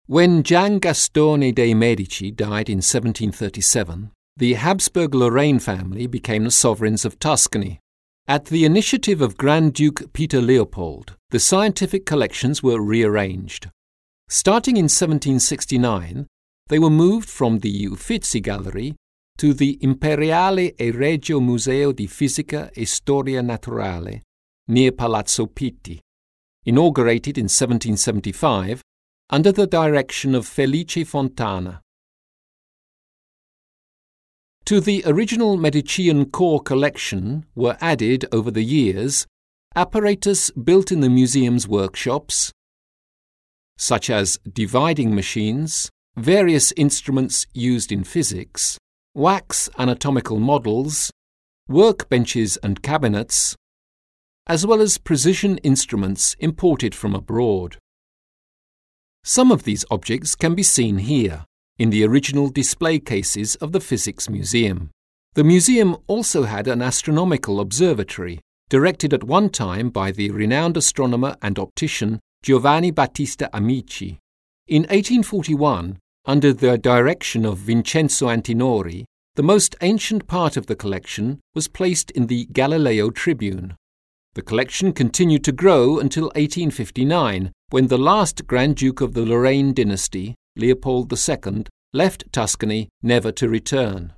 When Gian Gastone dei Medici died in 1737, the Habsburg-Lorraine family became the sovereigns of Tuscany. At the initiative of Grand Duke Peter Leopold, the scientific collections were rearranged. Starting in 1769, they were moved from the Uffizi Gallery to the Imperiale e Regio Museo di Fisica e Storia Naturale, near Palazzo Pitti, inaugurated in 1775 under the direction of Felice Fontana. To the original Medician core collection were added over the years apparatus built in the museum's workshops, such as dividing machines, various instruments used in physics, wax anatomical models, workbenches and cabinets, as well as precision instruments imported from abroad. Some of these objects can be seen here, in the original display cases of the Physics Museum. The museum also had an astronomical observatory, directed at one time by the renowned astronomer and optician Giovanni Battista Amici. In 1841, under the direction of Vincenzo Antinori, the most ancient part of the collection was placed in the Galileo Tribune. The collection continued to grow until 1859, when the last Grand Duke of the Lorraine dynasty, Leopold II, left Tuscany never to return.